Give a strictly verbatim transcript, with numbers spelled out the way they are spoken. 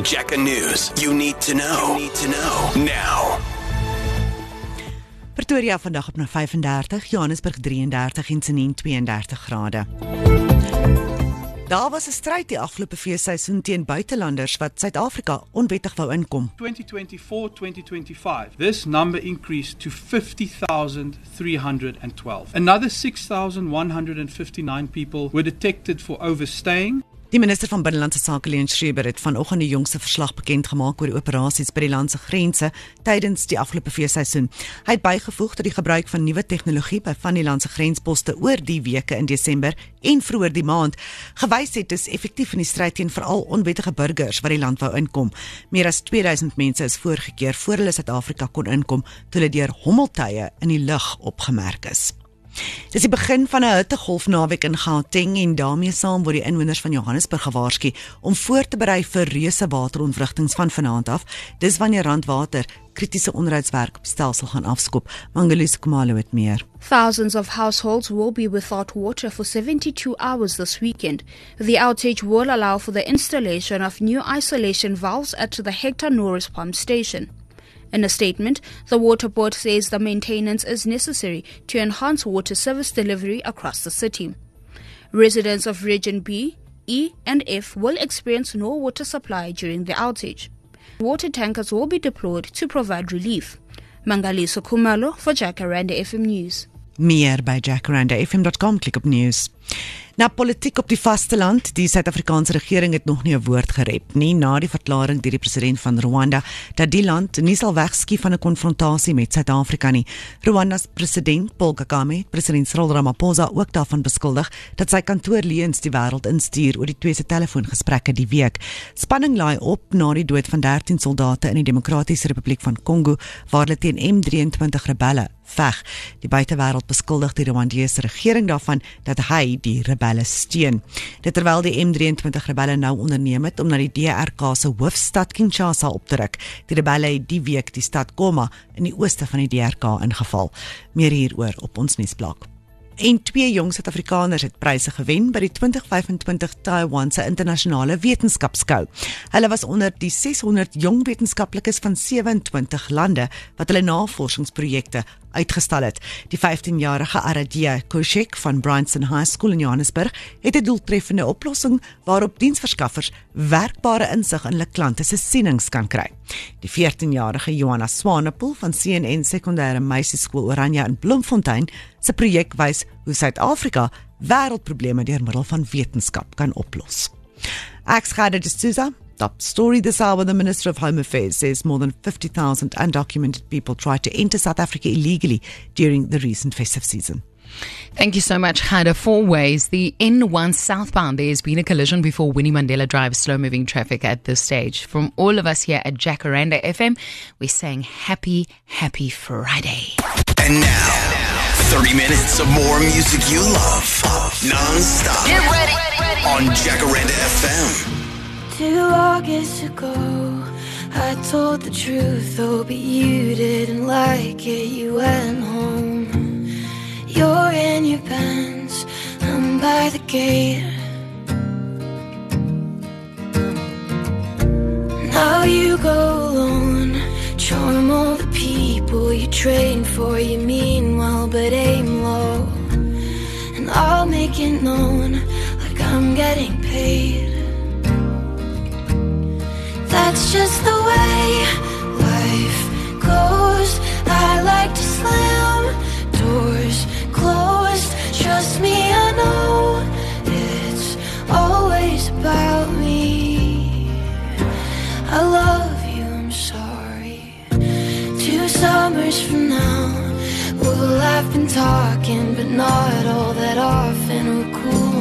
Jacka News. You need to know. You need to know now. Pretoria vandag op na vyfendertig, Johannesburg drieëndertig en Tshwane tweeëndertig grade. Daar was 'n stryd die afgelope feesseisoen teen buitelanders wat Suid-Afrika onwettig wou inkom. twenty twenty-four twenty twenty-five, this number increased to fifty thousand three hundred twelve. Another six thousand one hundred fifty-nine people were detected for overstaying. Die minister van Binnelandse Sake, Leon Schreiber, het vanoggend die jongste verslag bekend gemaak oor die operasies by die land se grense tydens die afgelope feesseisoen. Hy het bygevoeg dat die gebruik van nuwe tegnologie by van die land se grensposte oor die weke in Desember en vroeër die maand gewys het dis effektief in die stryd teen veral onwettige burgers wat die land wou inkom. Meer as twee duisend mense is voorgekeer voor hulle Suid-Afrika kon inkom toe hulle deur hommeltuie in die lug opgemerk is. Dis die begin van 'n hittegolf naweek in Gauteng en daarmee saam word die inwoners van Johannesburg gewaarsku om voor te berei vir reuse waterontwrigtings van vanaand af. Dis wanneer Randwater kritiese onderhoudswerk op die stelsel gaan afskop. Mangalise Kumalo het meer. Thousands of households will be without water for seventy-two hours this weekend. The outage will allow for the installation of new isolation valves at the Hector Norris pump station. In a statement, the Water Board says the maintenance is necessary to enhance water service delivery across the city. Residents of Region B, E and F will experience no water supply during the outage. Water tankers will be deployed to provide relief. Mangalise Kumalo for Jacaranda F M News. Meer by jacaranda f m dot com, klik op news. Na politiek op die vasteland, die Suid-Afrikaanse regering het nog nie 'n woord gerep nie na die verklaring deur die president van Rwanda dat die land nie sal wegskie van 'n konfrontasie met Suid-Afrika nie. Rwanda's president Paul Kagame, president Cyril Ramaphosa ook daarvan beskuldig dat sy kantoor leuns die wêreld instuur oor die twee se telefoongesprekke die week. Spanning laai op na die dood van dertien soldate in die Demokratiese Republiek van Kongo waar hulle teen M drieëntwintig rebelle veg. Die buitewêreld beskuldig die Rwandese regering daarvan dat hy die rebelle steun. Dit terwyl die M drieëntwintig rebelle nou onderneem het om na die D R K se hoofstad Kinshasa op te ruk. Die rebelle het die week die stad Goma in die ooste van die D R K ingeval. Meer hieroor op ons nuusblad. En twee jong Suid-Afrikaners het pryse gewen by die twintig vyfentwintig Taiwan se internasionale wetenskapskou. Hulle was onder die ses honderd jong wetenskaplikes van sewentwintig lande wat hulle navorsingsprojekte uitgestal het. Die vyftienjarige Aradia Koshek van Bryanston High School in Johannesburg het 'n doeltreffende oplossing waarop diensverskaffers werkbare insig in hulle klante se sienings kan kry. Die veertienjarige Johanna Swanepoel van C N N Sekondêre Meisieskool Oranje in Bloemfontein se projek wys hoe Suid-Afrika wêreldprobleme deur middel van wetenskap kan oplos. Ek's Khadija D'Souza. Top story this hour, the Minister of Home Affairs says more than fifty thousand undocumented people tried to enter South Africa illegally during the recent festive season. Thank you so much, Khada. Four ways. The N one southbound, there has been a collision before Winnie Mandela Drive, slow-moving traffic at this stage. From all of us here at Jacaranda F M, we're saying happy, happy Friday. And now, thirty minutes of more music you love, non-stop. Get ready, ready. On Jacaranda F M. Two August ago, I told the truth, oh, but you didn't like it, you went home. You're in your Benz, I'm by the gate. Now you go alone, charm all the people you train for, you mean well but aim low. And I'll make it known, like I'm getting paid. That's just the way life goes. I like to slam doors closed. Trust me, I know it's always about me. I love you, I'm sorry. Two summers from now, we'll have been talking, but not all that often. We're cool